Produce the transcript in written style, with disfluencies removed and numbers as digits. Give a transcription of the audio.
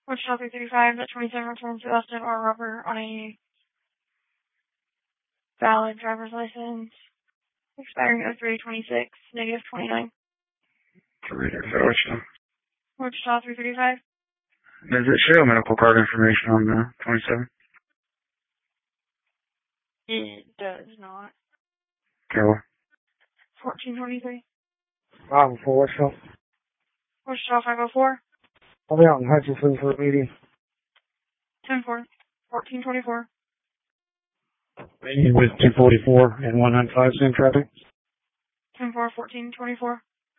Wichita 335, that 27 returns to Austin or Rubber on a valid driver's license. Expiring 0326, negative 29. Wichita. Wichita 335. Does it show medical card information on the 27? It does not. Okay. 1423. 504 Wichita. Wichita 504. I'll be out in Hutchinson for a meeting. 10-4. 1424. Meeting with 244 and 195 same traffic. 10-4, 1424.